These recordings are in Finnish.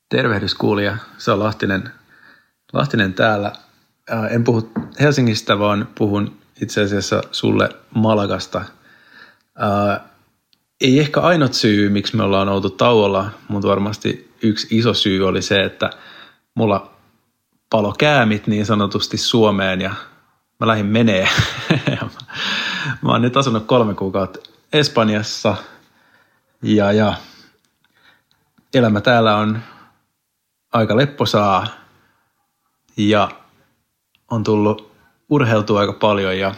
Tervehdys kuulija, se on Lahtinen täällä. En puhu Helsingistä, vaan puhun itse asiassa sulle Malagasta. Ei ehkä ainut syy, miksi me ollaan oltu tauolla, mutta varmasti yksi iso syy oli se, että mulla palo käämit niin sanotusti Suomeen ja mä lähdin menee. Mä oon nyt asunut 3 kuukautta Espanjassa ja elämä täällä on aika lepposaa ja on tullut urheiltua aika paljon ja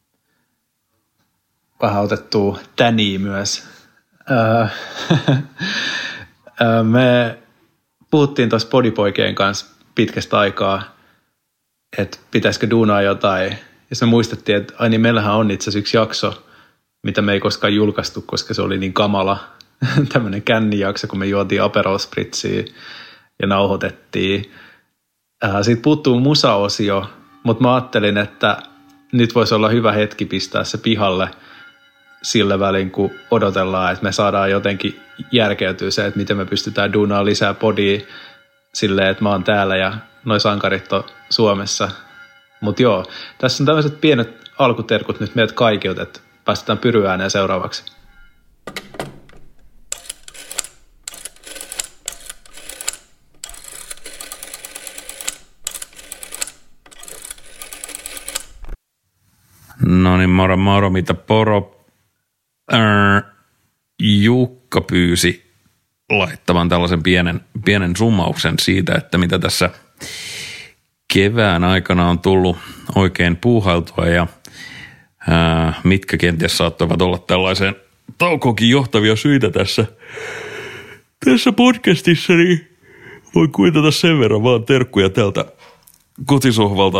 vähän otettua täniä myös. Me puhuttiin tuossa podipoikien kanssa pitkästä aikaa, että pitäisikö duunaa jotain. Ja me muistettiin, että ai niin, meillähän on itse asiassa yksi jakso, mitä me ei koskaan julkaistu, koska se oli niin kamala. Tämmöinen kännijakso, kun me juotiin Aperol Spritzia ja nauhoitettiin. Siitä puuttuu musaosio, mutta mä ajattelin, että nyt voisi olla hyvä hetki pistää se pihalle sillä välin, kun odotellaan, että me saadaan jotenkin järkeytyä se, että miten me pystytään duunaan lisää podia silleen, että mä oon täällä ja noi sankarit on Suomessa. Mutta joo, tässä on tämmöiset pienet alkuterkut nyt meidät kaikilta, että päästetään pyryääneen seuraavaksi. No niin, moro, mitä poro. Jukka pyysi laittamaan tällaisen pienen summauksen siitä, että mitä tässä kevään aikana on tullut oikein puuhailtua ja mitkä kenties saattoivat olla tällaiseen taukoonkin johtavia syitä tässä podcastissa, niin voin kuitata sen verran vaan terkkuja tältä kotisohvalta.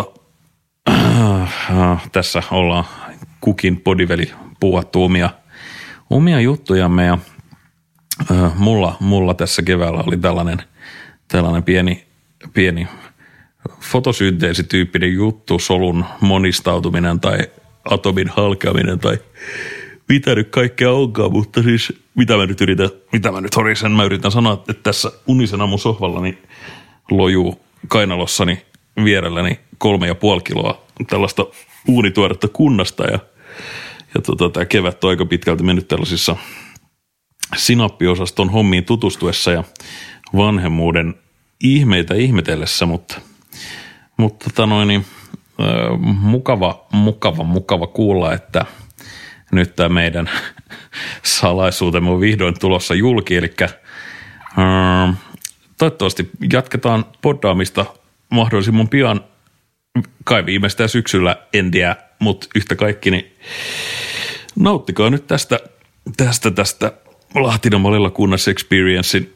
Tässä ollaan kukin podiveli puuhattu omia juttujamme ja mulla tässä keväällä oli tällainen pieni fotosynteesityyppinen juttu, solun monistautuminen tai atomin halkeaminen tai mitä nyt kaikkea onkaan, mutta siis mitä mä yritän sanoa, että tässä unisen aamun sohvallani lojuu kainalossani vierelläni 3,5 kiloa tällaista uunituoretta kunnasta ja tämä kevät on aika pitkälti mennyt tällaisissa sinappiosaston hommiin tutustuessa ja vanhemmuuden ihmeitä ihmetellessä, mutta mukava kuulla, että nyt tämä meidän salaisuutemme on vihdoin tulossa julki, eli toivottavasti jatketaan poddaamista mahdollisimman pian, kai viimeistään syksyllä, en tiedä, mutta yhtä kaikki, niin nauttikaa nyt tästä Lahtinen Malilla kunnas experiencein,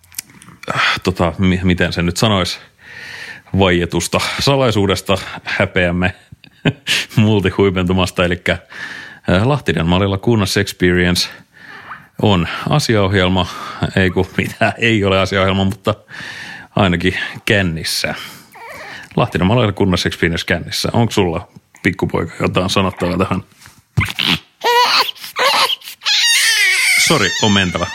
miten se nyt sanoisi, vaietusta salaisuudesta, häpeämme multihuipentumasta, eli Lahtinen Malilla kunnas experience on asiaohjelma, ei ole asiaohjelma, mutta ainakin kännissä. Lahtinen Malilla kunnas experience kännissä. Onko sulla, pikkupoika, jotain sanottavaa tähän? Sori, on mentävä.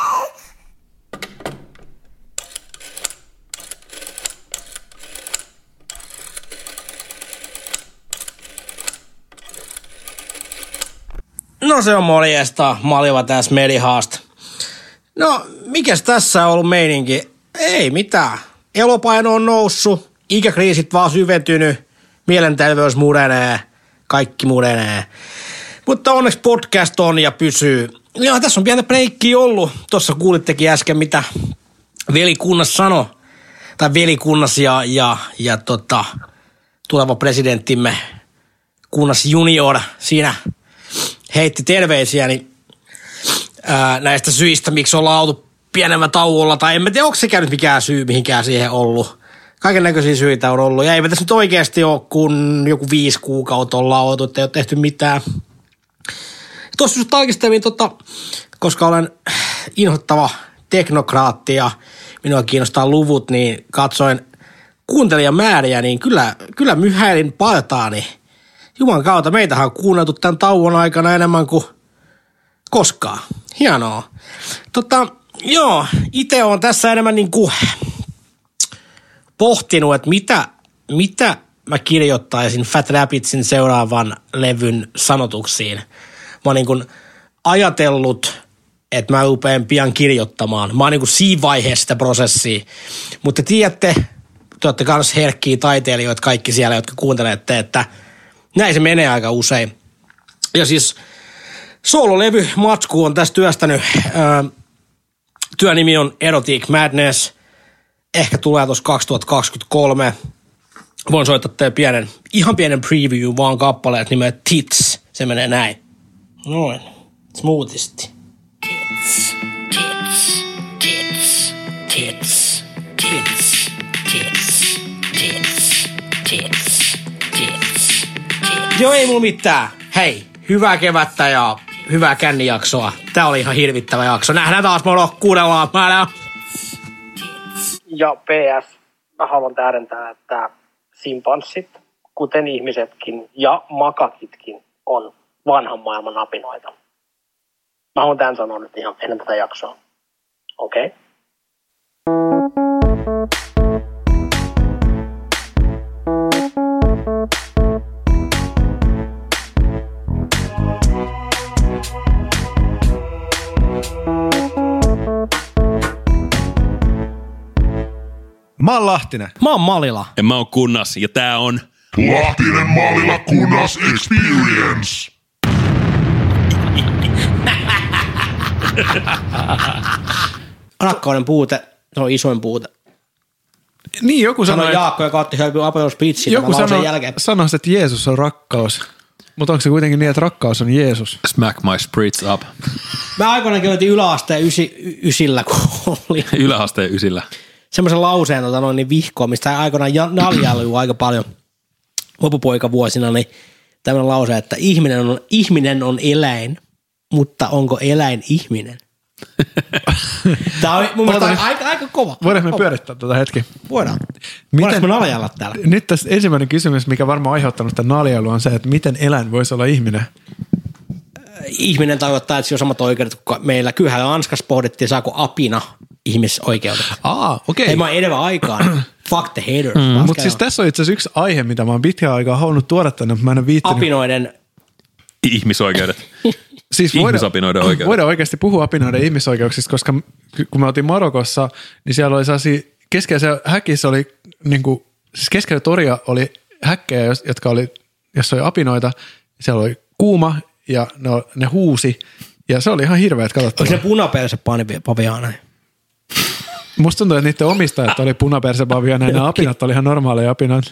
No se on morjesta, Maliva tässä Medihaast. No, mikäs tässä on ollut meininki? Ei mitään. Elopaino on noussut, ikäkriisit vaan syventynyt, mielenterveys murenee, kaikki murenee. Mutta onneksi podcast on ja pysyy. Ja tässä on pientä breikkiä ollut. Tuossa kuulittekin äsken, mitä velikunnas sanoi. Tai velikunnas ja tuleva presidenttimme kunnas junior siinä heitti terveisiä niin, näistä syistä, miksi ollaan oltu pienemmän tauolla. Tai en tiedä, onko se käynyt mikään syy mihinkään siihen ollut. Kaiken näköisiä syitä on ollut. Ja eipä tässä nyt oikeasti ole, kun joku 5 kuukautta ollaan oltu, että ei ole tehty mitään. Tuossa just tarkistelin, koska olen inhottava teknokraatti ja minua kiinnostaa luvut, niin katsoin kuuntelijamääriä, niin kyllä myhäilin partaani. Juman kautta, meitähän on kuunneltu tämän tauon aikana enemmän kuin koskaan. Hienoa. Joo, itse on tässä enemmän niin kuin pohtinut, että mitä mä kirjoittaisin Fat Rabbitsin seuraavan levyn sanotuksiin. Mä oon niin kuin ajatellut, että mä rupean pian kirjoittamaan. Mä oon niin kuin siinä vaiheessa sitä prosessia. Mutta tiedätte, te olette kans herkkiä taiteilijoita kaikki siellä, jotka kuuntelette, että näin se menee aika usein. Ja siis soololevy Matsku on tässä työstänyt. Työnimi on Erotic Madness. Ehkä tulee tuossa 2023. Voin soittaa teille ihan pienen preview vaan kappaleet nimeltä Tits. Se menee näin. Noin. Smoothisti. Tits, tits, tits, tits, tits, tits, tits, tits, tits. Joo, ei mulla mitään. Hei, hyvää kevättä ja hyvää kännijaksoa. Tää oli ihan hirvittävä jakso. Nähdään taas, moro, kuunnellaan. Ja PS, mä haluan tähdentää, että simpanssit, kuten ihmisetkin ja makakitkin, on vanhan maailman apinoita. Mä haluan tämän sanoa nyt ihan ennen tätä jaksoa. Okei? Okay? Mä oon Lahtinen. Mä oon Malila. Ja mä oon Kunnas, ja tää on Lahtinen Malila Kunnas Experience. Rakkauden puute, se on isoin puute. Niin, joku sanoi, Jaakko, joka otti Apelos Pitsin joku jälkeen. sanoi, että Jeesus on rakkaus. Mutta onko se kuitenkin niin, että rakkaus on Jeesus? Smack my spirits up. Mä aikoinaankin olin yläasteen ysillä, kun oli. Yläasteen ysillä. Semmoisen lauseen niin vihkoa, mistä aikoinaan naljailui aika paljon loppupoikavuosina, niin tämmöinen lause, että ihminen on eläin, mutta onko eläin ihminen? Tämä on mun mielestä aika kova. Voidaanko me pyörittää tätä hetki? Voidaan. Voidaanko me naljailla täällä? Nyt tässä ensimmäinen kysymys, mikä varmaan on aiheuttanut tämän naljailua, on se, että miten eläin voisi olla ihminen? Ihminen tarkoittaa, että se on samat oikeudet kuin meillä. Kyllähän Anskassa pohdittiin, saako apina ihmisoikeudet. Okei. Ei mä edellä aikaan. Fuck the haters. Mutta siis tässä on itse asiassa yksi aihe, mitä mä oon pitkään aikaa halunnut tuoda tänne, mutta mä en ole viittinyt. Apinoiden. Ihmisoikeudet. Siis ihmisapinoiden oikeudet. Voidaan oikeasti puhua apinoiden ihmisoikeuksista, koska kun me oltiin Marokossa, niin siellä oli sellaisia, keskellä häkissä oli, niin kuin, siis keskellä toria oli häkkejä, jotka oli, jossa oli apinoita, siellä oli kuuma ja ne huusi, ja se oli ihan hirveät katsottavaa. Onko se punaperse paviaana? Musta tuntuu, että niiden omistajat oli punapersepaviaana, ja nämä apinat oli ihan normaaleja apinoita.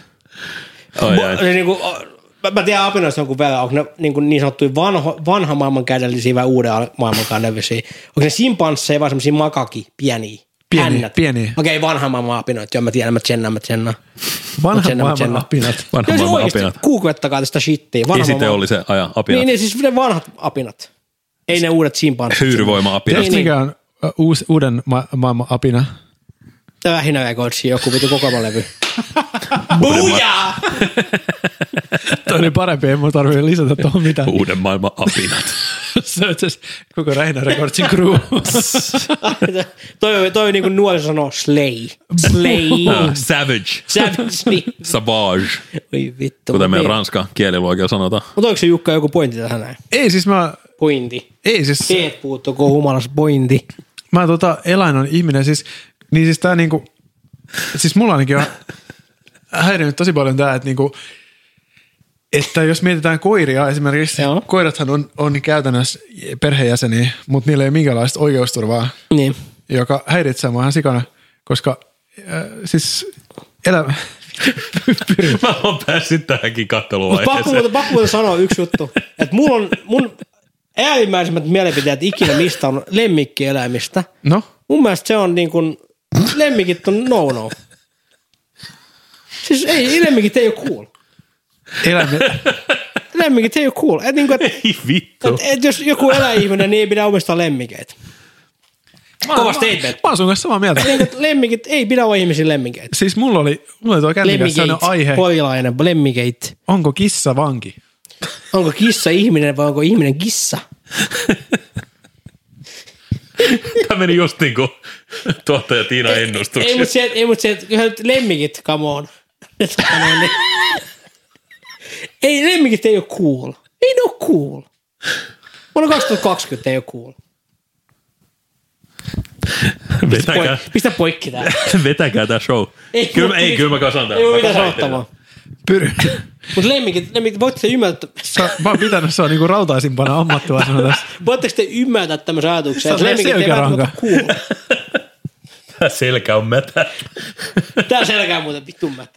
Mä tiedän apinoista jonkun verran, onko ne niin sanottuja vanha maailmankädellisiä vai uuden maailmankädellisiä? Onko ne simpansseja vai semmoisia pieniä? Pieniä. Okei, vanha maailman apinoita. Joo, mä tiedän, mä tsennaan. Vanha maailman apinat. Vanha maailman apinat. Googlettakaa tästä shittiä. Esiteollisen ajan apinat. Niin, siis ne vanhat apinat. Ei ne uudet simpanssit. Hyyryvoima-apinat. Tiedätkö mikä on uuden maailman apina? Vähinä Recordsin joku vitu kokoelmalevy. Bujaa! Toi oli parempi, ei mun tarvitse lisätä tuohon mitään. Uuden maailman apinat. Se on siis koko Rähinä Recordsin crew. toi niin kuin nuoriso sanoo slay. Savage. Savage. Oi vittu. Kuten meidän ranskan kieliluokilla sanotaan. Mutta onko se Jukka joku pointti tähän näin? Ei siis mä... Pointti. Ei siis... Teet puuttuko humalas pointti. Mä eläin on ihminen siis... Niin siis tää niinku... Siis mulla ainakin on häirinyt tosi paljon tää, että niinku... Että jos mietitään koiria esimerkiksi, joo. Koirathan on käytännössä perheenjäseniä, mutta niillä ei ole minkäänlaista oikeusturvaa, niin. Joka häiritsee mua ihan sikana, koska siis elämä... Mä oon päässyt tähänkin katteluvaiheeseen. Pakko sanoa yksi juttu, että mun äärimmäisemmät mielipiteet ikinä mistä on lemmikkieläimistä. No? Mun mielestä se on niin kuin, lemmikit on no. Siis lemmikit ei ole cool. Lemmikit ei ole cool. Ei vittu. Jos joku eläihminen, niin ei pidä omistaa lemmikeitä. Kova statement. Mä oon sun kanssa samaa mieltä. Lemmikit ei pidä olla ihmisiä lemmikeitä. Siis mulla oli tuo kännikäs sellainen aihe. Porilainen, lemmikeitä. Onko kissa vanki? Onko kissa ihminen vai onko ihminen kissa? Tämä meni just niin kuin tuottaja Tiina ennustuksessa. Ei, mutta se, kyllähän lemmikit, come on. Ei, lemmikit ei ole cool. Ei ne ole cool. Vuonna 2020 ei ole cool. Pistä poikki tää. Vetäkää tää show. Kyllä mä kasan tää. Ei ole mitään sanottavaa. Mutta lemmikit, voitte te ymmärtää. Mä oon pitänyt sua niinku rautaisimpana ammattilaisena tässä. Voitteko te ymmärtää tämmöisen ajatuksen, että lemmikit ei selkäranka. välttämättä cool. Tää selkä on mätä. Tää selkä on muuten vitun mättä.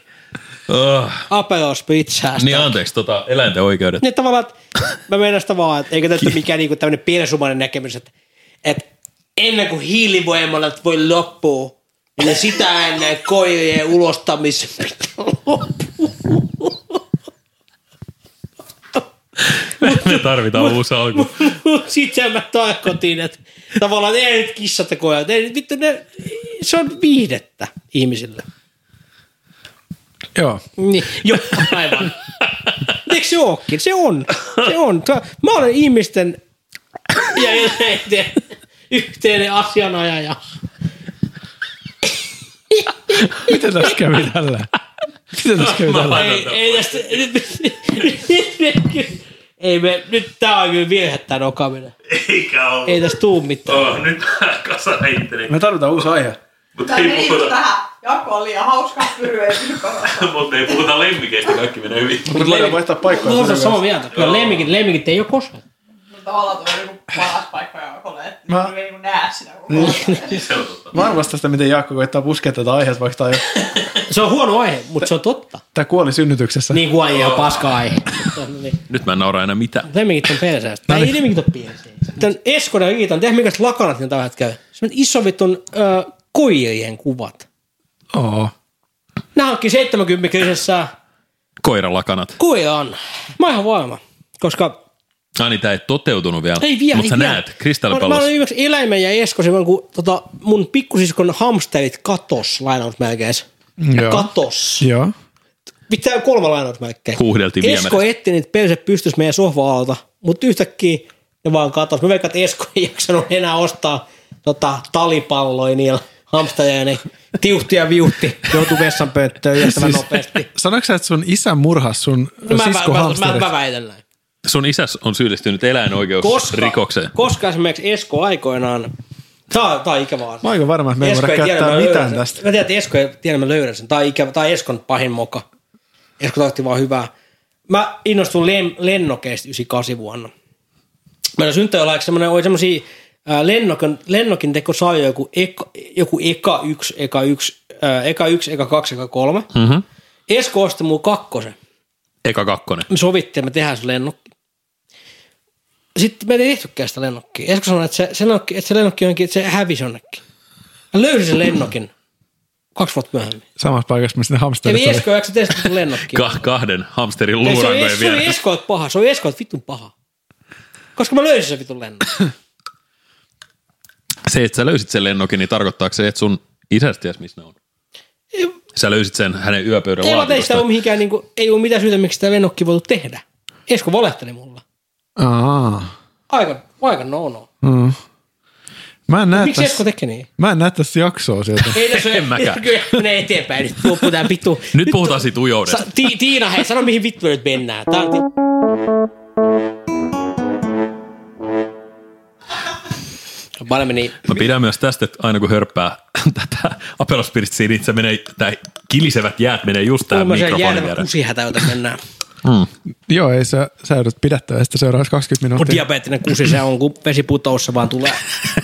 Apelo spritsäästä. Niin anteeksi, eläinten oikeudet. Niin tavallaan, että mä menen sitä vaan, että eikö tämä ole mikään niinku tämmöinen piensumainen näkemys, että ennen kuin hiilivoimalat voi loppua, niin sitä ennen koirien ulostamisen pitää loppua. Me tarvitaan uusi alku. Sitten mä tarkoitin, että tavallaan ei nyt kissat ja koirat, vittu se on viihdettä ihmisille. Joo. Niin, joo, aivan. Eikö se ookin? Se on. Mä olen ihmisten ja yhteinen asianajaja. Miten tässä kävi tällä? Ei tästä... Nyt tää on kyllä virhettä nokaminen. Eikä ole. Ei tästä tuu mitään. Nyt mä kasan itteni. Me tarvitaan uusi aihe. Mutta Tämä meni just tähän. Jaakko on liian hauska pyry, ei pysy korostaa. Mutta ei puhuta lemmikeistä, kaikki menee hyvin. Mutta voidaan vaihtaa paikkoja. Mä oon samaa mieltä. Kyllä lemmikit ei ole koskaan. Tavallaan tuo on joku paras paikka Jaakolle, että mä ei näe sitä koko Mä arvostan sitä, miten Jaakko koittaa puskea tätä aiheesta, vaikka tää on jo... Se on huono aihe, mutta se on totta. Tää kuoli synnytyksessä. Niin kuin ihan paska aihe. Nyt mä en naura enää mitään. Lemmikit on perseestä. Ei lemmikit ole perseestä. Tän Eskonen ja Iitan, tehdään minkäiset lakanat ne tällä hetkellä. Semmoinen iso vittun koirien kuvat. Oo. Nää hankki 70-kymppisessä Koiralakanat. koiran. Mä oon ihan varma, koska... Niin tää ei toteutunut vielä. Ei vielä, mutta sä ei vielä. näet Mä kristallipallossa. olin yksi eläimen ja Eskosen, kun mun pikkusiskon hamsterit katos lainausmerkeissä. Joo. Katos. Joo. Pitää 3 lainausmerkkejä. Huuhdeltiin Esko viemärissä. etti niitä perse pystyssä meidän sohva-alta, mutta yhtäkkiä ne vaan katos. Mä veikkaan, että Esko ei jaksanut enää ostaa talipalloja niillä hamstereilla, niin tiuhti ja viuhti joutui vessanpönttöön yllättävän nopeasti. Sanoitko sä, että sun isä murhasi sun sisko hamsterit? Mä väitän näin. Sun isäs on syyllistynyt eläinoikeusrikokseen. Koska esimerkiksi Esko aikoinaan, tää on ikävä asia. Mä oon aika varma, että me ei voida käyttää mitään tästä. Mä tiedän, että Esko ei tiedä, mä löydän sen. Tää on Eskon pahin moka. Esko tahti vaan hyvää. Mä innostun lennokeista 98 vuonna. Meillä synttäjälaiksi oli semmosia lennokin tekosarjoja, joku Eka 1, Eka 2, Eka 3. Mm-hmm. Esko osti mun 2. Eka 2. Me sovittiin, että me tehdään se lennokki. Sitten me ei tehtykään sitä lennokkia. Esko sanoi, että se lennokki onkin, että se hävisi jonnekin. Mä löysin sen lennokin 2 vuotta myöhemmin. Samassa paikassa, missä ne hamsterit Eli oli. Esko, eikö sä tehdä sitä lennokkia? Kahden hamsterin Ei, luurankojen se oli vieressä. Eskoilta paha. Se oli Eskoilta vitun paha. Koska mä löysin sen vitun lennokki. Se, että sä löysit sen lennokin, niin tarkoittaako se, että sun isästä ties missä ne on? Sä löysit sen hänen yöpöydän Ei laatikosta. ei sitä ole mihinkään, ei ole mitään syytä, miksi sitä lennokkia voitu tehdä. Esko valehteli mulle. Aika no. Mä en näe Miksi tässä, Esko tekee niin? mä en näe tässä jaksoa sieltä. Ei tässä En mäkään. Kyllä menee eteenpäin. Nyt loppuu tää vittu. Nyt puhutaan siitä ujoudesta. Tiina, hei, sano mihin vittu nyt mennään. Tää on... Paljon meni... Mä pidän myös tästä, että aina kun hörppää tätä apelospiritsiä, niin se menee, tää kilisevät jäät menee just tähän mikrofonin järvä viereen. kusihätä, jota mennään. Joo, ei sä joudut pidättämään sitä seuraavaksi 20 Mun minuuttia. diabeettinen kusi se on, kun vesi putoussa vaan tulee.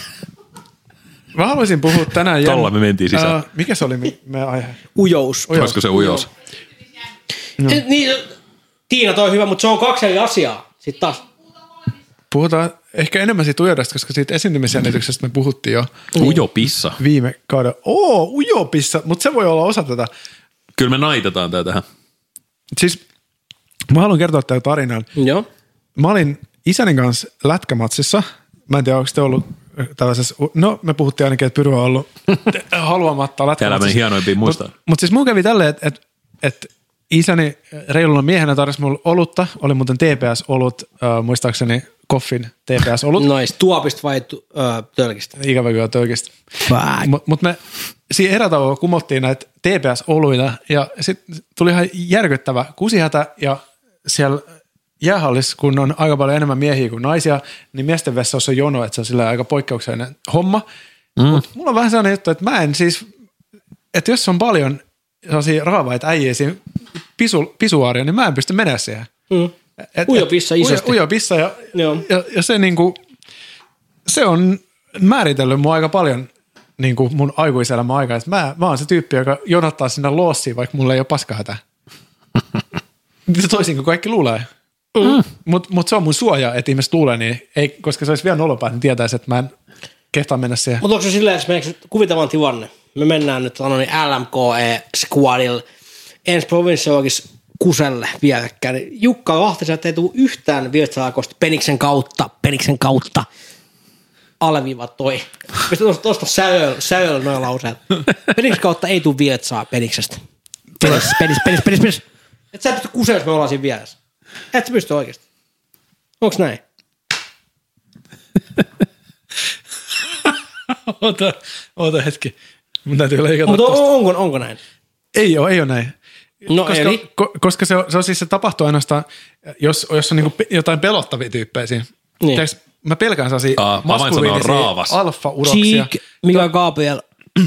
Mä haluaisin puhua tänään... Tolla me mentiin sisään. Mikä se oli meidän aihe? Ujous. Olisiko se ujous? Niin, Tiina, toi on hyvä, mutta se on 2 eri asiaa. Sitten taas. Puhutaan ehkä enemmän siitä ujoudesta, koska siitä esiintymisjännityksestä me puhuttiin jo Ujopissa. viime kauden. Ujopissa, mutta se voi olla osa tätä. Kyllä me naitetaan tää tähän. Siis mä haluan kertoa tämän tarinan. Joo. Mä olin isäni kanssa lätkämatsissa. Mä en tiedä, onko te ollut tällaisessa... No, me puhuttiin ainakin, että Pyry on ollut haluamatta lätkämatsissa. Täällä meni hienoimpia muistaa. Mutta siis mun kävi tälleen, että isäni reilulla miehenä tarjosi mulle olutta. Oli muuten TPS-olut, muistaakseni Koffin TPS-olut. Nois, tuopista vai tölkistä? Ikävä kyllä tölkistä. Mutta me siinä erätauolla kumottiin näitä TPS-oluita ja sitten tuli ihan järkyttävä kusihätä ja siellä jäähallissa, kun on aika paljon enemmän miehiä kuin naisia, niin miesten vessassa on jono, että se on sillä aika poikkeuksellinen homma. Mutta mulla on vähän sellainen juttu, että mä en siis, että jos on paljon sellaisia raavaita äijä siinä pisuaaria, niin mä en pysty menemään siihen. Ujopissa isosti. Ujopissa ja se niinku, se on määritellyt mua aika paljon niinku mun aikuiselämän aikaa. Mä oon se tyyppi, joka jonottaa sinne loossiin, vaikka mulla ei ole paskahätä. Toisin kuin kaikki luulee. Mut se on mun suoja, että ihmiset luulee, niin ei, koska se olisi vielä nolopää, niin tietäisi, että mä en kehtaa mennä siihen. Mutta onko se silleen, että meneekö kuvitelman tilanne? Me mennään nyt LMKE-squadilla ensi provinssiologissa Kuselle vierekkäin. Jukka Lahtisen, että ei tule yhtään Virtsalaakosta Peniksen kautta. Alleviiva toi. Mistä tuosta säöllä noin lauseet. Peniksen kautta ei tule Virtsaa Peniksestä. Penis. Et sä pysty Kuselle, jos me ollaan siinä vieressä. Et sä pysty oikeasti. Onks näin? Oota hetki. Mun täytyy leikata mutta onko näin? Ei ole näin. No koska se on siis se tapahtuu ainoastaan, jos on niinku jotain pelottavia tyyppejä siinä. Niin. Mä pelkään sellaisia maskuliinisia alfa-uroksia. Cheek, Mika Gabriel.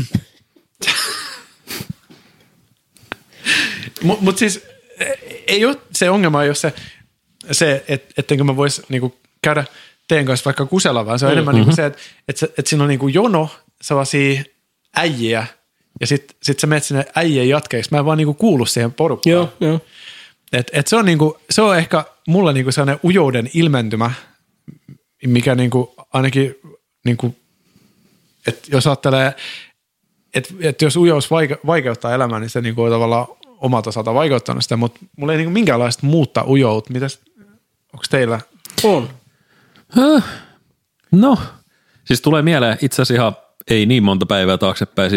Mut siis ei ole se ongelma, jos se ettenkö mä vois niinku käydä teidän kanssa vaikka Kusella, vaan se on enemmän niinku se, että siinä on niinku jono sellaisia äijiä, ja sit sä menet sinne äijien jatkeiksi. Mä en vaan niinku kuulu siihen porukkaan. Joo. Et se on niinku, se on ehkä mulle niinku sellainen ujouden ilmentymä, mikä niinku ainakin niinku, että jos ajattelee, että jos ujous vaikeuttaa elämää, niin se niinku on tavallaan omalta osalta vaikeuttanut sitä, mutta mulla ei niinku minkäänlaista muuttaa ujout. Onko teillä? On. No, siis tulee mieleen itse asiassa ihan ei niin monta päivää taaksepäin,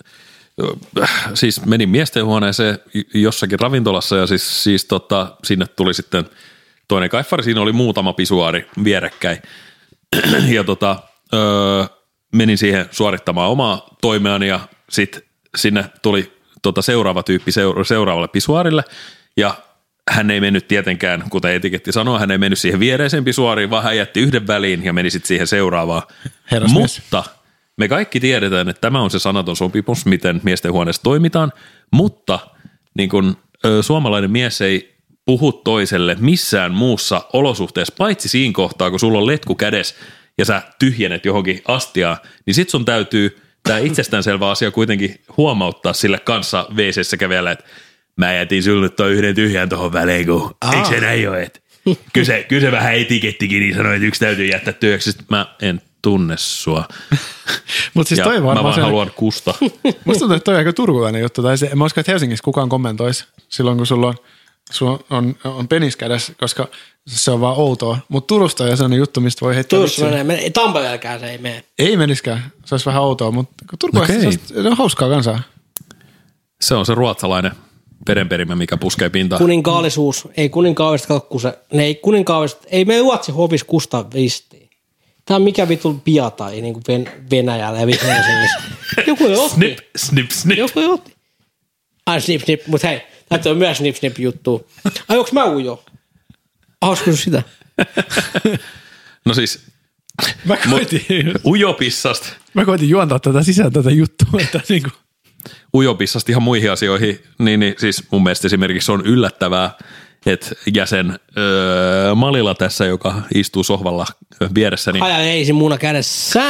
siis menin miesten huoneeseen jossakin ravintolassa ja siis sinne tuli sitten toinen kaiffari, siinä oli muutama pisuaari vierekkäin ja menin siihen suorittamaan omaa toimeani ja sitten sinne tuli seuraava tyyppi seuraavalle pisuaarille ja hän ei mennyt tietenkään, kuten etiketti sanoo, hän ei mennyt siihen viereiseen pisuaariin, vaan hän jätti yhden väliin ja meni sitten siihen seuraavaan. Mutta me kaikki tiedetään, että tämä on se sanaton sopimus, miten miesten huoneessa toimitaan, mutta niin kun, suomalainen mies ei puhu toiselle missään muussa olosuhteessa, paitsi siinä kohtaa, kun sulla on letku kädessä ja sä tyhjennet johonkin astiaan, niin sit sun täytyy tämä itsestäänselvä asia kuitenkin huomauttaa sille kanssa WC:ssä kävellä, että mä jätin sulle toi yhden tyhjän tohon välein, kun eikö se näin ole, että kyllä se vähän etikettikin, niin sanoi, että yksi täytyy jättää työksi, mä en tunne sua. Mut siis toi mä vaan haluan kusta. Musta tuntuu, että toi on aika turkulainen juttu. Tai mä uskon, että Helsingissä kukaan kommentoisi silloin, kun sulla on penis kädessä, koska se on vaan outoa. Mutta Turusta on sellainen juttu, mistä voi heittää Turussa menee. Tampereelläkään se ei mene. Ei meniskään. Se olisi vähän outoa, mutta turkulaisesti se on hauskaa kansaa. Se on se ruotsalainen verenperimä, mikä puskee pintaan. Kuninkaallisuus. Ei kuninkaallista kakku ei me Ruotsi hovisi kusta ristiin. Tämä on mikä vitun piatai niin kuin Venäjällä ja Helsingissä. Joku ei otti. Snip. Joku ei otti. Ai snip, mutta hei, tämä on myös snip juttu. Ai onks mä ujo? Hausko sitä? No siis, ujopissasta. Mä koitin juontaa tätä sisään tätä juttua, että niinku. Ujopissasta ihan muihin asioihin, niin siis mun mielestä esimerkiksi on yllättävää, että jäsen Malila tässä, joka istuu sohvalla vieressä. Niin ajan ei se muuna kädessä.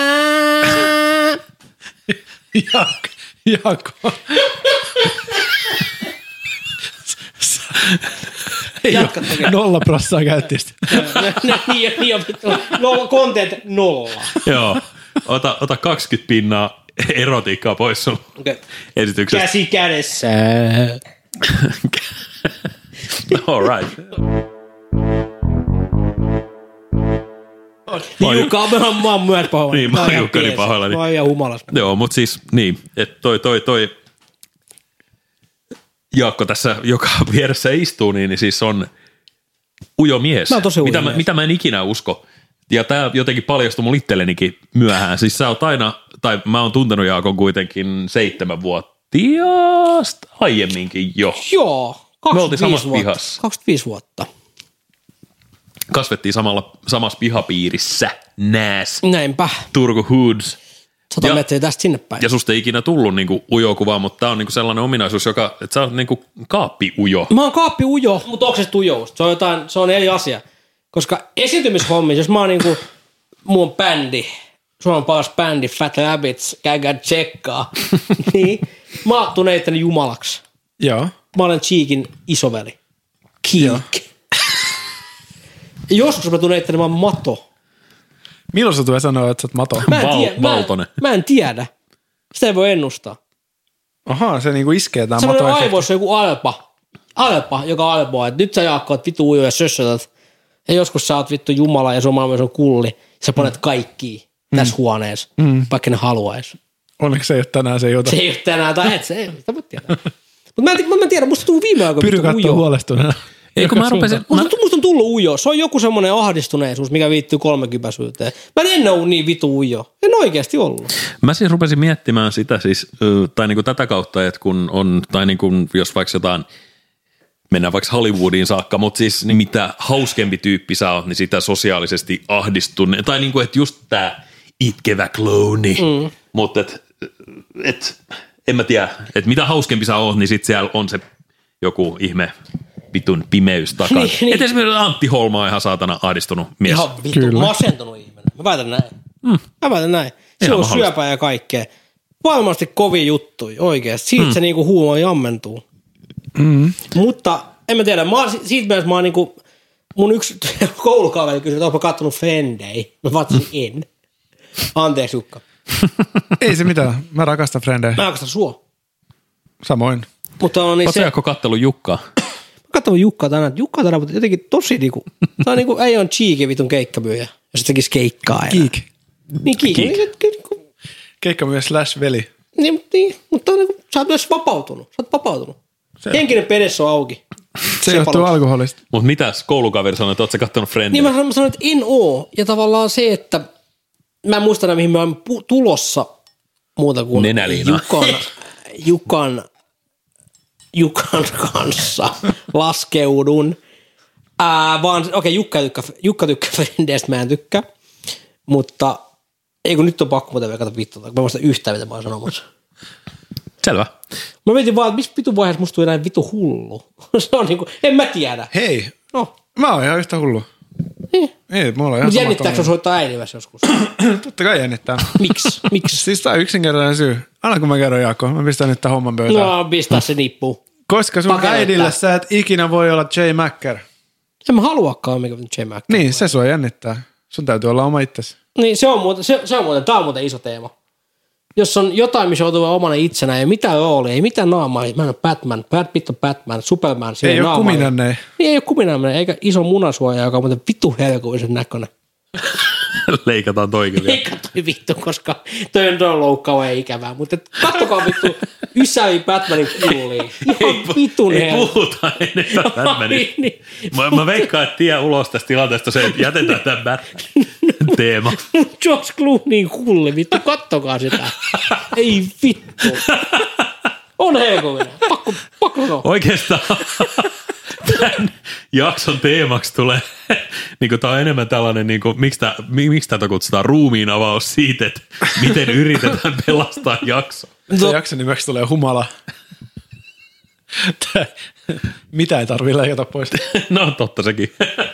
Jaakko. Jatka toki. 0% käytti sitä. Niin on vittu. Content 0. Joo. Ota 20 pinnaa erotiikkaa pois sun esityksestä. Käsi kädessä. All right. Jukka, mä oon myös pahoilla. Niin, mä oon Jukkani pahoilla. Mä oon ihan humalas. Joo, mutta siis niin, että toi Jaakko tässä, joka vieressä istuu, niin siis on ujo mies. Mä oon tosi ujo mies. Mitä mä en ikinä usko. Ja tää jotenkin paljastui mun itsellenikin myöhään. Siis sä oot aina, tai mä oon tuntenut Jaakon kuitenkin 7-vuotiaasta aiemminkin jo. Joo, Me oltiin samassa 25 pihassa. 25 vuotta. Kasvettiin samassa pihapiirissä. Nääs. Näinpä. Turku Hoods. 100 metriä tästä sinne päin. Ja susta ei ikinä tullut niinku ujo-kuvaa, mutta tää on niinku sellainen ominaisuus, että sä oot niinku kaappi-ujo. Mä oon kaappi-ujo, mutta onko se ujous? Se on eri asia. Koska esiintymishommissa, jos mä oon niinku mun bändi, Suomen paras bändi, Fat Rabbits, käykää tsekkaa, niin mä oon tunneittanut jumalaksi. Joo. Mä olen Cheekin isoveli. Cheek. Joskus mä tunneittanut, mä oon Mato. Milloin sä tulee sanoa, että sä oot Mato? Valtonen. Mä en tiedä. Sitä ei voi ennustaa. Ahaa, se niinku iskee tää Sellainen Mato-efekti. aivoissa joku alpa, joka alpoa, että nyt sä Jaakko oot vittu ujo ja sössötät. Ja joskus sä oot vittu jumala ja sun maailma on kulli. Sä panet kaikkiin tässä huoneessa, vaikka ne haluais. Onneksi se ei ole tänään se jota. Se ei ole tänään tai et se ei, sitä voi tietää. Mutta mä en tiedä, musta tuu viime aikoina Pyry vittu kattoo ujo. huolestuneena. Eikö mä rupesin... Musta on tullut ujo. Se on joku semmoinen ahdistuneisuus, mikä viittyy 30-syyteen. Mä en ole niin vitu ujo. En oikeasti ollut. Mä siis rupesin miettimään sitä siis, tai niinku tätä kautta, että kun on, tai niinku jos vaikka jotain, mennään vaikka Hollywoodiin saakka, mutta siis niin mitä hauskempi tyyppi sä oot, niin sitä sosiaalisesti ahdistuneen, tai niinku, että just tää itkevä klooni, mutta en mä tiedä, että mitä hauskempi sä oot, niin sit siellä on se joku ihme vitun pimeys takana. Niin. Et esimerkiksi Antti Holma on ihan saatana ahdistunut mies. Ihan vittu masentunut ihminen. Mä väitän näin. Se on syöpää ja kaikkea. Varmasti kovin juttuja oikeasti. Siitä se niinku huumo jammentuu. Mutta en mä tiedä. Siitä mielessä mä oon niinku, mun yksi koulukaveri kysyi, että oonpa kattonut Frendejä. Mä vastasin en. Anteeksi Jukka. Ei se mitään. Mä rakastan Frendejä. Mä rakastan sua. Samoin. Mutta on niin Oletko Jaakko kattellut Jukkaa? Katsoin Jukkaa tänään. Jukka tänään, mutta jotenkin tosi niinku, tää on niinku, ei on Cheekin vitun keikkamyyjä, jos tekisi keikkaa. Geek. Niin Geek. Keikkamyyjä / veli. Niin, mutta on niinku, sä oot myös vapautunut. Henkinen pedessä on auki. Se johtuu alkoholista. Mutta mitäs koulukaveri sanoi, että ootko sä kattonut Friendejä? Niin mä sanoin, että en oo. Ja tavallaan se, että mä en muista mihin mä oon tulossa muuta kuin Nenäliina. Jukan kanssa laskeudun. Vaan okei, Jukka tykkää Frendeistä, mä en tykkää. Mutta ei kun nyt on pakko muuten vielä katsoa vittua. Mä muista yhtään, mitä mä oon sanomassa. Selvä. Mä mietin vaan, että missä vitun vaiheessa musta tuli näin vitu hullu. Se on niinku, en mä tiedä. Hei, No, mä oon ihan yhtä hullu. niin. Ei, mulla on ihan Mutta sama jännittääkö sun soittaa äidinvässä joskus? Totta kai jännittää. Miksi? Siis tää on yksinkertainen syy. Aina kun mä kerron Jaakko, mä pistän nyt tän homman pöytään. No, pistää se nippuun. Koska sun Pakelettaa. äidille sä et ikinä voi olla Jay Macker. En mä haluakaan, mikä J. Mac. Niin, se sua jännittää. Sun täytyy olla oma itsesi. Niin, se on muuten, tää on muuten iso teema. Jos on jotain, missä joutuu omana itsenä, ei mitään roolia, ei mitään naamaa, mä en ole Batman, Brad Pitt on Batman, Superman, siinä Ei oo kuminanne. Niin, ei ole kuminanne, eikä iso munasuoja, joka on muuten vittu helkuisen näköinen. Leikataan toikin vielä. Eikä toi vittu, koska toi on loukkaava ja ikävää, mutta kattokaa vittu Ysäri Batmanin kulliin. Ihan vitun Ei helppo. puhuta enemmän Batmanista. Niin. Mä veikkaan, että tie ulos tästä tilanteesta se, että jätetään tämän Batman-teema. George Clooneyin kulli, vittu, kattokaa sitä. Ei vittu. On helkuinen. Pakko sanoa. Oikeastaan tämän jakson teemaksi tulee, niin tää on enemmän tällainen, niin kuin, miksi tätä kutsutaan ruumiin avaus siitä, että miten yritetään pelastaa jakso. Se jakson nimeksi tulee humala. Mitä ei tarvii leikata pois. No totta sekin.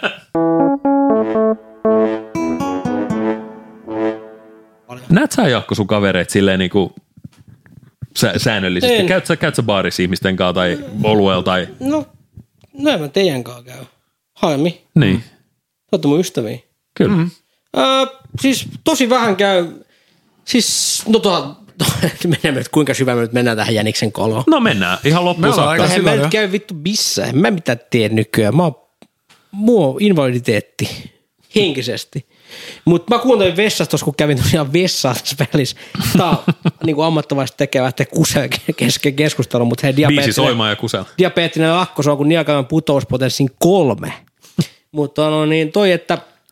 Näet sä Jaakko sun kavereet silleen niin kuin säännöllisesti? En. Käyt sä baarissa ihmisten kanssa tai olueella tai... No näin mä teidän kanssa käy. Harmi. Niin, Olette mun ystäviä. kyllä. Siis tosi vähän käy. Siis, no mennään nyt, kuinka syvä me nyt mennään tähän Jäniksen koloon. No mennään ihan Me loppuun ollaan saakka. aika En mä silloin nyt jo. käy vittu missään. En mä mitään tee nykyään. Mua on invaliditeetti henkisesti. Mutta mä kuuntelin vessasta tuossa, kun kävin tosiaan vessassa välissä. Tää on niin ammattilaisesti tekevä, ettei kusea kesken keskustelun, mutta hei, Biisi soimaan ja kusella. diabeettinen lakko, se on kuin Niagaran putouspotenssin 3. Mutta no niin, toi, että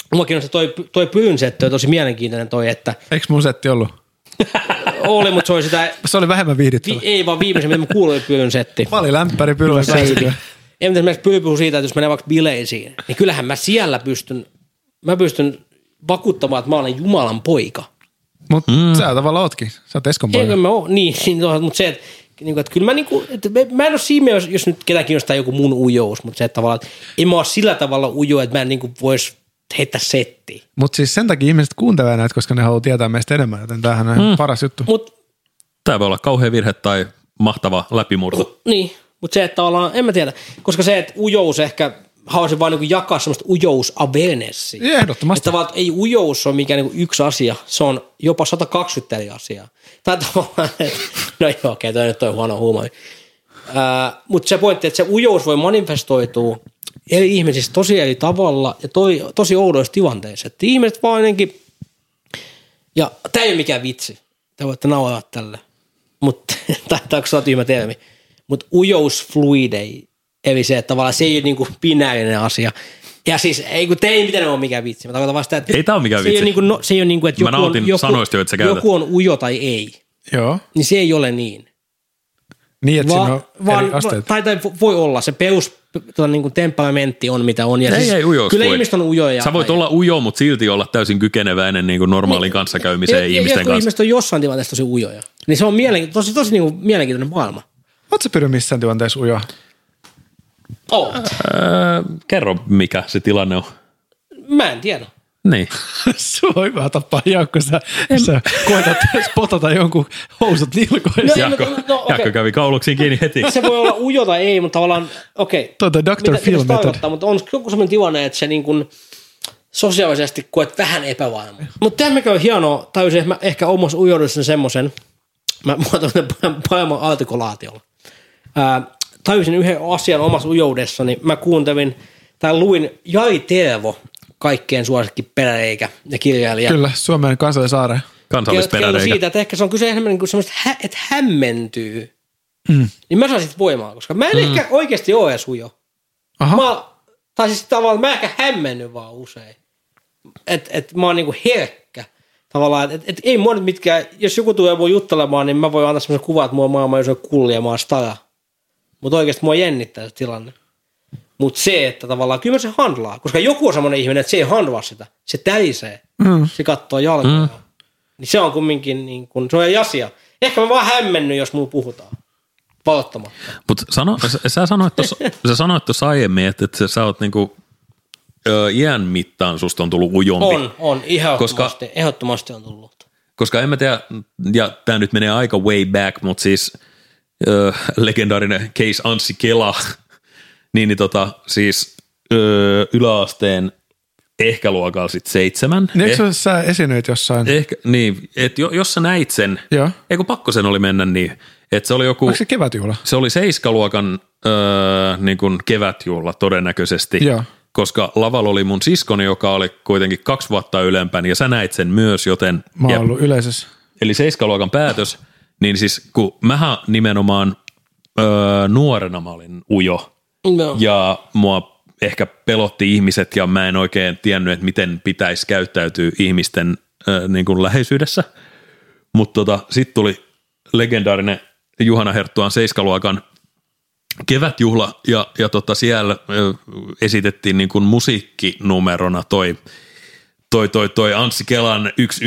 Mua kiinnostaa toi Pylynsetti, tosi mielenkiintoinen toi, että... Eikö mun setti ollut? Oli, mutta se oli sitä... Se oli vähemmän viihdyttävä. Ei vaan viimeisen, mitä mä kuuluin Pylynsetti. Mä olin lämpäri Pylyn pääsityä. Ei, mutta esimerkiksi Pyly puhuu siitä, että jos menee vaikka bileisiin, niin kyllähän mä siellä pystyn vakuuttamaan, että mä olen Jumalan poika. Mutta sä tavallaan ootkin. Sä oot Eskon poika. Eikö mä oo? Niin, mutta se, että kyllä mä en ole siinä, jos nyt ketään kiinnostaa joku mun ujous, mutta se, että tavallaan, että en mä ole sillä tavalla ujo, että mä en vois heittää settiä. Mutta siis sen takia ihmiset kuuntelee näitä, koska ne haluaa tietää meistä enemmän, joten tämähän on paras juttu. Tämä voi olla kauhea virhe tai mahtava läpimurto. Niin, mutta se, että ollaan, en mä tiedä, koska se, että ujous ehkä, haluaisin vaan niin jakaa semmoista ujous-awarenessia. Ehdottomasti. Että tavallaan, että ei ujous ole mikään niin yksi asia, se on jopa 120 eri asiaa. Tai tavallaan, että no joo, okei, toi nyt on huono huumori. Mutta se pointti, että se ujous voi manifestoitua eri ihmisissä tosi eri tavalla ja tosi oudoissa tilanteissa. Että ihmiset vaan ennenkin, ja tämä ei ole mikään vitsi, te voitte nauraa tälle, mutta tai onko se on tyhmä termi, mutta ujous fluidei, eli se, että tavallaan se ei ole niin kuin binäärinen asia. Ja siis, ei kun ei mitään ole mikään vitsi. Mä tarkoitan vaan sitä, että ei tämä ole mikään vitsi. Se ei ole niin kuin, että joku on ujo tai ei. Joo. Niin se ei ole niin. Niin, että siinä on eri asteet. Tai voi olla. Se perus niin kuin temperamentti on mitä on. Ja ei ujous. Kyllä ihmiset on ujoja. Sä voit olla ujo, mutta silti olla täysin kykeneväinen niin kuin normaalin kanssakäymiseen ihmisten kanssa. Ihmiset on jossain tilanteessa tosi ujoja. Niin se on tosi niin kuin mielenkiintoinen maailma. Ootko Pyry missään tilanteessa ujoa? Kerro, mikä se tilanne on. Mä en tiedä. Niin. Se on hyvä tapaa, Jaakko, sä koetat spotata jonkun housut nilkoissa. Jaakko kävi kauluksiin kiinni heti. Se voi olla ujo tai ei, mutta tavallaan, okei. Dr. Phil method. Mutta on joku sellainen tilanne, että se niin kuin sosiaalisesti koet vähän epävarmaa. Mutta tämä mikä on hienoa, tajusin, että mä ehkä omassa ujoudessani semmoisen, mä otan paremman artikulaatiolla. Tajusin yhden asian omassa ujoudessani, mä kuuntelin tai luin Jari Tervo, kaikkien suosikki peräreikä ja kirjailija. Kyllä, Suomen kansallisaare. Kansallisperäreikä. Siitä, että ehkä se on kyse enemmän niin kuin semmoista, että hämmentyy. Niin mä saan siitä voimaa, koska mä en ehkä oikeasti ole edes ujo. Tai siis tavallaan mä ehkä hämmennyt vaan usein. Että mä oon niinku herkkä. Tavallaan, että ei mua nyt mitkään, jos joku tulee mua juttelemaan, niin mä voin antaa semmoisen kuvan, että mua maailma on kulli ja mä oon stara. Mutta oikeasti mua jännittää se tilanne. Mutta se, että tavallaan kyllä se handlaa, koska joku on semmoinen ihminen, että se ei handlaa sitä. Se tärisee. Se katsoo jalkaa. Niin se on kumminkin, niin kun, se on eri asia. Ehkä mä vaan hämmennyt, jos mulla puhutaan. Valottamatta. Mutta sä sanoit tuossa aiemmin, että sä oot niinku, iän mittaan susta on tullut ujompi. On. Ehdottomasti on tullut. Koska en mä tiedä, ja tää nyt menee aika way back, mutta siis legendaarinen case Anssi Kela, siis yläasteen ehkä luokalla sitten 7. Niin eikö sä esiinnyit jossain? Ehkä, niin, että jos sä näit sen, eikö pakko sen oli mennä niin, että se oli joku... Onko se kevätjuhla? Se oli 7-luokan niin kuin kevätjuhla todennäköisesti, koska lavalla oli mun siskoni, joka oli kuitenkin 2 vuotta ylempänä, ja sä näit sen myös, joten... Mä oon ollut yleisössä. Eli 7-luokan päätös, niin siis kun mähän nimenomaan nuorena mä olin ujo, ja mua ehkä pelotti ihmiset ja mä en oikein tiennyt, että miten pitäisi käyttäytyä ihmisten niin kuin läheisyydessä. Mutta sitten tuli legendaarinen Juhana Herttuan 7-luokan kevätjuhla ja siellä esitettiin niin kuin musiikkinumerona toi Anssi Kelan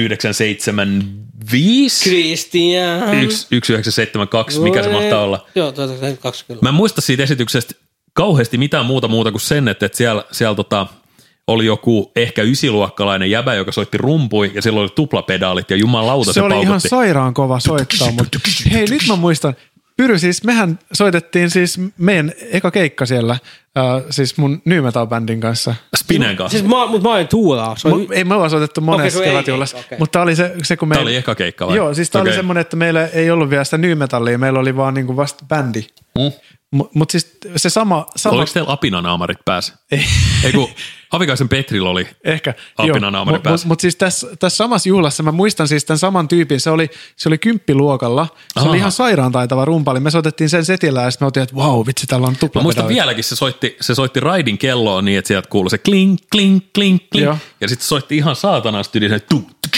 1975. Christian. 1972, mikä se mahtaa olla. Joo, 1920. Mä en muista siitä esityksestä kauheasti mitään muuta kuin sen, että siellä oli joku ehkä 9-luokkalainen jäbä, joka soitti rumpui ja sillä oli tuplapedaalit ja jumalauta se paukutti. Se oli ihan sairaan kova soittaa, mutta hei nyt mä muistan, Pyry, siis mehän soitettiin siis meidän eka keikka siellä, siis mun New Metal-bändin kanssa. Spinen kanssa. Siis mä olin Tuulaa. Ei me ollaan soitettu monessa kevätjuhlassa, mutta oli se kun Tämä oli eka keikka vai? Joo, siis tämä oli semmoinen, että meillä ei ollut vielä sitä New Metallia, meillä oli vaan niinku vasta bändi. Mutta siis se sama... Oliko teillä apinanaamarit päässä? Ei kun Avikaisen Petrillä oli ehkä apinanaamarit päässä. Mutta siis tässä samassa juhlassa mä muistan siis tämän saman tyypin, se oli 10-luokalla, se oli ihan sairaan taitava rumpali. Me soitettiin sen setillä ja sitten me oltiin, että vau, vitsi, täällä on tuplapedaalit. Mä muistan vieläkin, se se soitti raidin kelloa niin, että sieltä kuului se kling, kling, kling, kling. Joo. Ja sitten soitti ihan saatanasti yli se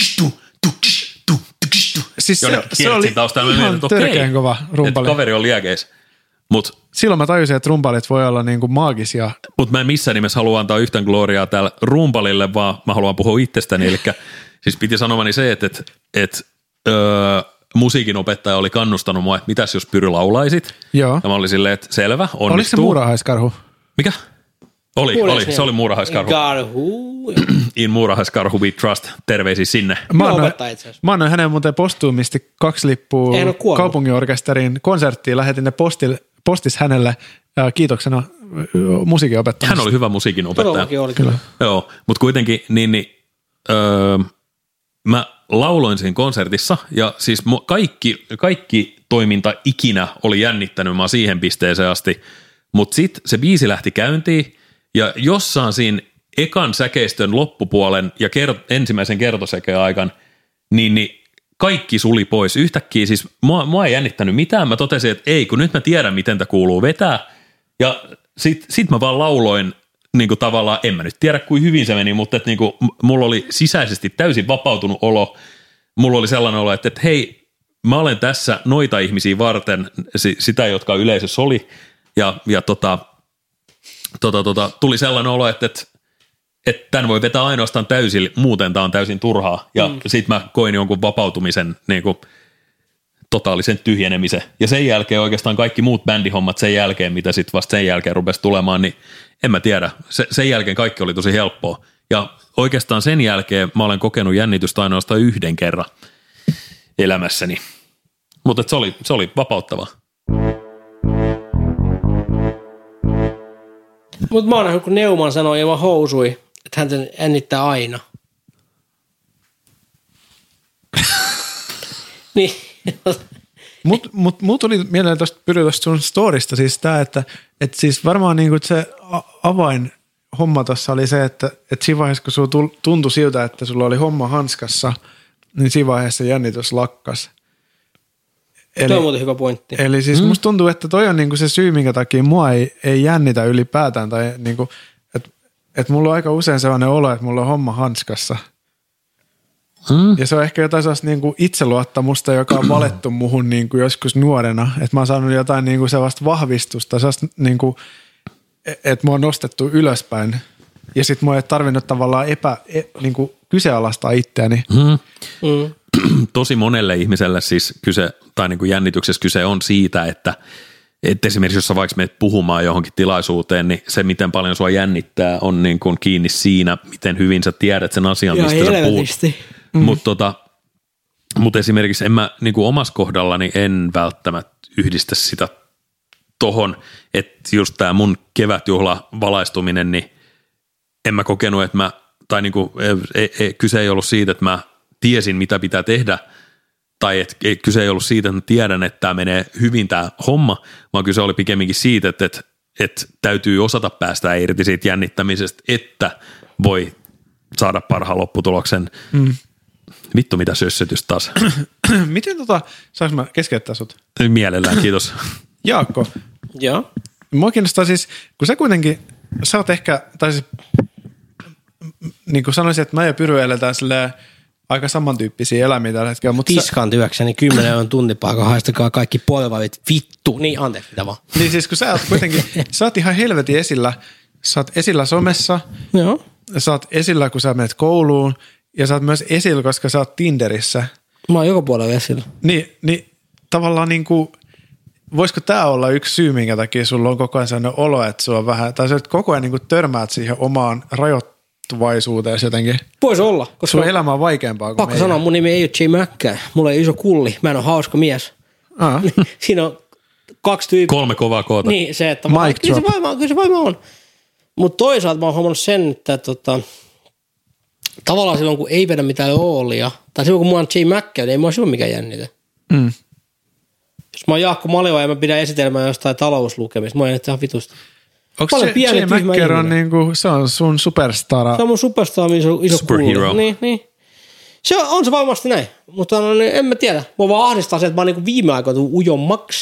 Siis se oli ihan törkeän kova rumpali. Että kaveri on liekeis. Silloin mä tajusin, että rumpalit voi olla niinku maagisia. Mutta mä en missään nimessä halua antaa yhtään gloriaa täällä rumpalille, vaan mä haluan puhua itsestäni. Eli siis piti sanomani se, että musiikin opettaja oli kannustanut mua, että mitäs jos Pyry laulaisit. Joo. Ja mä olin silleen, että selvä, onnistuu. Oliko se Muurahaiskarhu? Mikä? Oli, se oli Muurahaiskarhu. Karhu. In Muurahaiskarhu we trust, terveisiä sinne. Mä annoin hänen muuten postuumisti 2 lippua kaupunginorkesterin konserttiin, lähetin ne postis hänelle kiitoksena musiikin opettamisesta. Hän oli hyvä musiikin opettaja. Oli kyllä. Joo, mutta kuitenkin mä lauloin siinä konsertissa ja siis kaikki toiminta ikinä oli jännittänyt mä siihen pisteeseen asti, mutta sitten se biisi lähti käyntiin ja jossain siinä ekan säkeistön loppupuolen ja ensimmäisen kertosäkeen aikan, niin kaikki suli pois. Yhtäkkiä siis mua ei jännittänyt mitään. Mä totesin, että ei, kun nyt mä tiedän, miten tää kuuluu vetää. Ja sit mä vaan lauloin niinku tavallaan, en mä nyt tiedä, kuin hyvin se meni, mutta niinku, mulla oli sisäisesti täysin vapautunut olo. Mulla oli sellainen olo, että hei, mä olen tässä noita ihmisiä varten, sitä, jotka yleisössä oli. Ja tuli sellainen olo, että tämän voi vetää ainoastaan täysin, muuten tämä on täysin turhaa. Ja sit mä koin jonkun vapautumisen, niinku totaalisen tyhjenemisen. Ja sen jälkeen oikeastaan kaikki muut bändihommat sen jälkeen, mitä sitten vasta sen jälkeen rupesi tulemaan, niin en mä tiedä. Sen jälkeen kaikki oli tosi helppoa. Ja oikeastaan sen jälkeen mä olen kokenut jännitystä ainoastaan 1 kerran elämässäni. Mutta se oli vapauttavaa. Mutta mä oon nähnyt, kun Neumann sanoi ilman housui, että hän ännittää aina. Niin. Mut tuli mieleen tuosta Pyry tuosta sun storista siis tää, että siis varmaan niinku se avain homma tuossa oli se, että siinä vaiheessa kun sulla tuntui siltä, että sulla oli homma hanskassa, niin siinä vaiheessa jännitys lakkas. Toi on muuten hyvä pointti. Eli siis musta tuntuu, että toi on niinku se syy, minkä takia mua ei jännitä ylipäätään. Tai niinku, että mulla on aika usein sellainen olo, että mulla on homma hanskassa. Ja se on ehkä jotain sellaista niinku itseluottamusta, joka on valettu muhun niinku joskus nuorena. Että mä oon saanut jotain niinku sellaista vahvistusta, sellaista niinku, että mua on nostettu ylöspäin. Ja sit mua ei tarvinnut tavallaan niinku kyseenalaistaa itseäni. Tosi monelle ihmiselle siis kyse, tai niin kuin jännityksessä kyse on siitä, että esimerkiksi jos sä vaikka menet puhumaan johonkin tilaisuuteen, niin se miten paljon sua jännittää on niin kuin kiinni siinä, miten hyvin sä tiedät sen asian, ja mistä sä puhut. Mutta esimerkiksi en mä niin kuin omassa kohdallani en välttämättä yhdistä sitä tohon, että just tää mun kevätjuhla valaistuminen, niin en mä kokenut, että tai niin kuin, kyse ei ollut siitä, että mä tiesin, mitä pitää tehdä, tai että kyse ei ollut siitä, että tiedän, että tämä menee hyvin tämä homma, vaan kyse oli pikemminkin siitä, että täytyy osata päästä irti siitä jännittämisestä, että voi saada parhaan lopputuloksen. Vittu, mitä sössytys taas. Miten saanko mä keskeyttää sut? Mielellään, kiitos. Jaakko. Joo. Mua kiinnostaa siis, kun sä kuitenkin, sä oot ehkä, tai siis, niin kuin sanoisin, että mä ja Pyry eletään silleen, aika samantyyppisiä elämiä tällä hetkellä. Mutta tiskaan työkseni 10 on tuntipaikka, haistakaa kaikki polvavit, vittu. Niin, anteeksi, mitä vaan. Niin siis kun sä oot kuitenkin, sä oot ihan helvetin esillä. Sä oot esillä somessa. Joo. Sä oot esillä, kun sä menet kouluun. Ja sä oot myös esillä, koska sä oot Tinderissä. Mä oon joka puolella esillä. Niin tavallaan niinku, voisiko tää olla yksi syy, minkä takia sulla on koko ajan sellainen olo, että sulla on vähän, tai sä koko ajan niinku törmäät siihen omaan rajoittuvaisuuteen jotenkin. Voisi olla. Koska sun elämä on vaikeampaa kuin pakko sanoa, mun nimi ei ole J. Mäkkää. Mulla on iso kulli. Mä en ole hauska mies. Siinä on 2 tyyppiä. 3 kovaa koota. Niin, se, että kyllä se voima on. Mutta toisaalta mä oon huomannut sen, että tavallaan silloin, kun ei vedä mitään roolia, tai silloin, kun mulla on J. Mäkkä, niin ei mua silloin mikään jännitä. Jos mä oon Jaakko Maliva ja mä pidän esitelmää jostain talouslukemista, mä oon jännittää ihan vitusta. Onko se J. Mäkker on niinku, se on sun superstara? Se on mun superstar, iso superhero. Niin. Se on se varmasti näin, mutta en mä tiedä. Mua vaan ahdistaa se, että mä oon niinku viime aikoina tullut ujommaksi.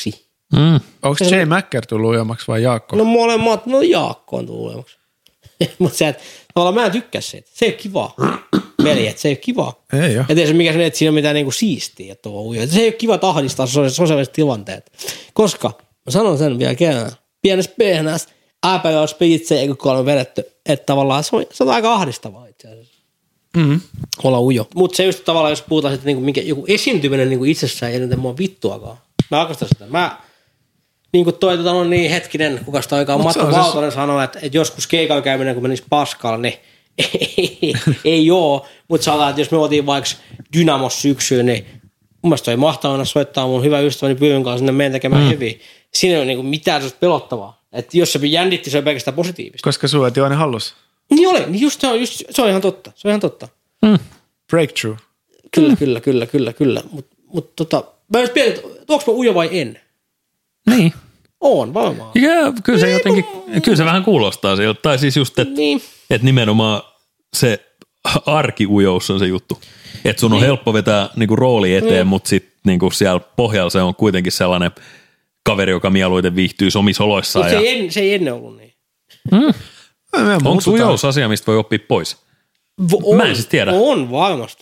Onko Jay Mäkker tullut ujommaksi vai Jaakko? No molemmat, Jaakko on tullut ujommaksi. Mutta se, että tavallaan mä en tykkää siitä. Se ei ole kivaa. Veljet, se ei ole kivaa. Ei ole. Ja se mikä sen, että siinä on mitään niinku siistiä, että on ujo. Se ei ole kiva tahdistaa sosiaaliset tilanteet. Koska, mä sanon sen vielä kerran, pienessä pehneässä, äpäivässä pitse, eikö 3 vedetty, että tavallaan se on aika ahdistavaa itse asiassa. Olla ujo. Mutta se just tavallaan, jos puhutaan sitten niinku, joku esiintyminen niinku itsessään, ei eniten mua vittuakaan. Mä rakastan sitä. Niin kuin toi niin hetkinen, kukas toi aikaan Matti Valtonen sanoi, että joskus keikalla käyminen, kun menisi paskalla, niin ei oo. Mutta sanotaan, että jos me oltiin vaikka Dynamos syksyyn, niin mun mielestä toi mahtavana soittaa mun hyvä ystäväni Pyyn kanssa sinne meidän tekemään heviä. Siinä ei ole niinku mitään sellaista pelottavaa. Että jos se jännitti, se on pelkästään positiivista. Koska sulla et Joani hallus. Niin oli, niin just se on ihan totta. Se on ihan totta. Breakthrough. Kyllä. Mutta mä en tiedä, onko mä ujo vai en? Niin. On, varmaan. Ja kyllä se jotenkin, kyllä se vähän kuulostaa sieltä. Tai siis just, että et nimenomaan se arkiujous on se juttu. Että sun on helppo vetää niinku rooli eteen, mutta sitten niinku siellä pohjalla se on kuitenkin sellainen kaveri, joka mieluiten viihtyy omissa oloissaan. Mutta se ei ennen ollut niin. Onko ujous asia, mistä voi oppia pois? Mä en siis tiedä. On varmasti.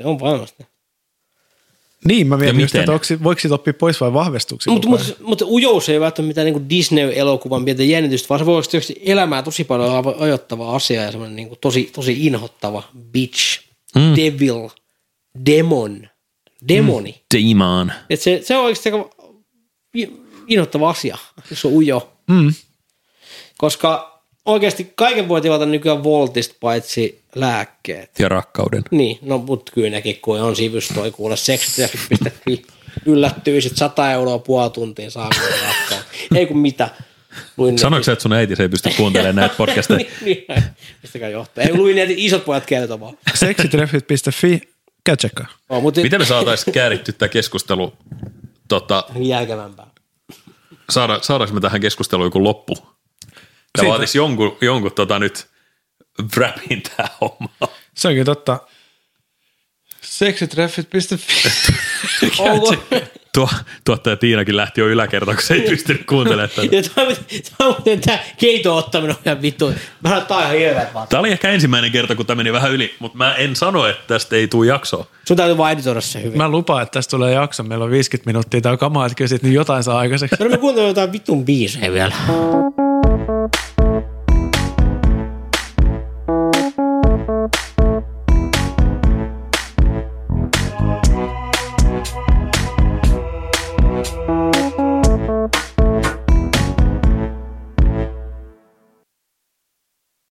Niin, mä mietin just, että voiko siitä oppia pois vai vahvistuksi? Mutta ujous ei välttämättä mitään niin Disney-elokuvan pientä jännitystä, vaan se voi olla tietysti elämää tosi paljon ajoittava asia ja semmoinen niin tosi inhottava bitch, devil, demoni. Demon. Et se on oikeasti aika inhottava asia, jos on ujo. Koska oikeasti kaiken voi tilata nykyään Voltista paitsi lääkkeet. Ja rakkauden. Niin, no mutta kyllä nekin, kun on sivys toi kuule seksitraffic.fi yllättyy sit 100 € puoli tuntia saa rakkauden. Ei kun mitä. Sanoitko sä, että sun äiti ei pysty kuuntelemaan näitä podcasteja? niin, mistäkään johtaa. Ei luin näitä isot pojat kertomaan. Seksitreffit.fi, kätsekää. Miten me saataisiin käärittyä tämä keskustelu järkevämpää? Saadaanko me tähän keskusteluun joku loppu? Tämä vaatisi jonkun nyt wrapin tää homma. Se onkin totta. Seksitreffit.fi. Tuottaja Tiinakin lähti jo yläkertaan, ei pystynyt kuuntelemaan tätä. Ja tämä keito ottaminen on ihan vittu. Tää on ihan hirveät vaan. Tämä oli ehkä ensimmäinen kerta, kun tämä meni vähän yli, mutta mä en sano, että tästä ei tule jaksoa. Sun täytyy vaan editoida se hyvin. Mä lupaan, että tästä tulee jakso. Meillä on 50 minuuttia. Tää on kamaa, että kyllä sit niin jotain saa aikaiseksi. Me kuuntelemaan jotain vittun biisejä vielä.